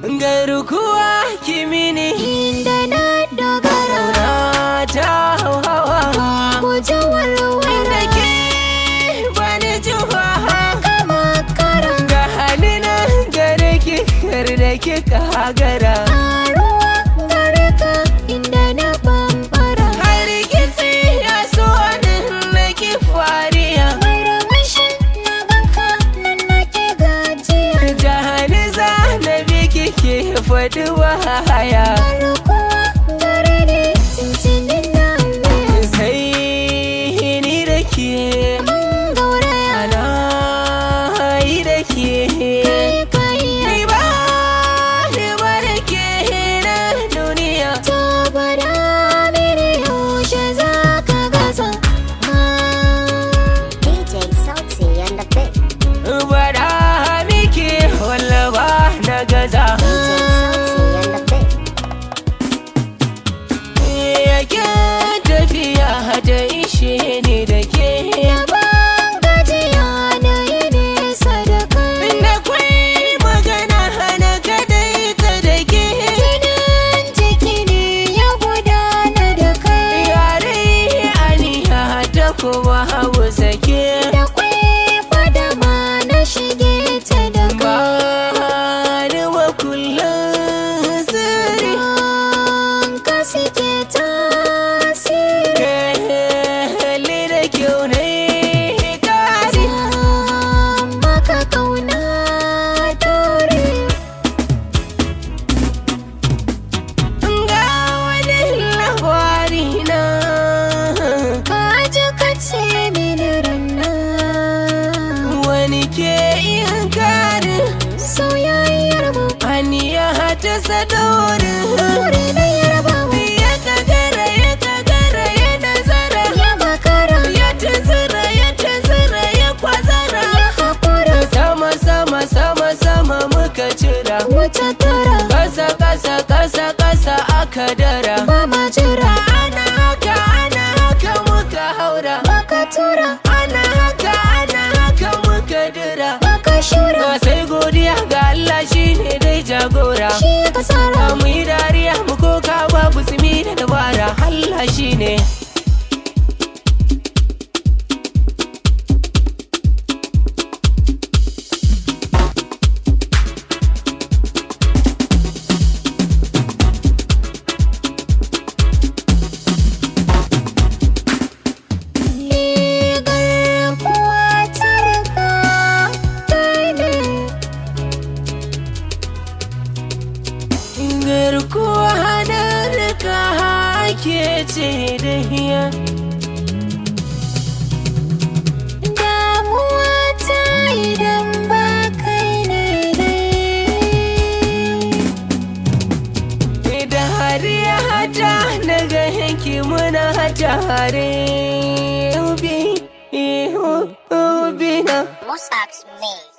garkuwa kimini inda na dogara ta hawa guje walwala da ke bani juwa kama kara ga halina gare ki kar da ki kagara ruwa gare ka inda na bambara har kitse ya so na ki fariya mai ramashi na ganka nan nake gajiya jahaniza na biki ke faɗi wahaya garkuwa gare ni cincinin na biya sai ni da ke mun gauraya ana yi da ke kai ni ba da ke na duniya to bada mini yaushe za ka gasa DJ Salty and the Big. bada miki wallaba na gaza DJ Salty and the Big. yake tafiya da ishe ni da ke ban gajiya na yi nesa da kai da kwai magana hana kadai ta da ke jinin jiki ne ya gudana da kai yare aniya ta kuma hau sake da kwai fadama na shige ta da ba kai ni wa kullum sirri ka suke tasiri kalli da kyau ne kari maka kauna dore ga wani labari na ka ji ka ce mini ranna wani ke yin kari soyayyar mu aniya ta sadorin dore na yarba mu ya kagara ya nazara ya bakara ya tazara ya kwazara ya hakura sama muka cira wuce tara kasa aka dara ba ma jira ana haka muka haura baka tura ana haka muka dira baka shura ba sai godiya ga Allah shine dai jagora shi ka tsara mu yi dariya mu koka babu sumi da dabara Allah shine garkuwa ta riga kai ne garkuwa da rika ke ce da hiya damuwa ta idan ba kai ne dai da hariya hata daga yanki muna tare ubi na Mossack's me.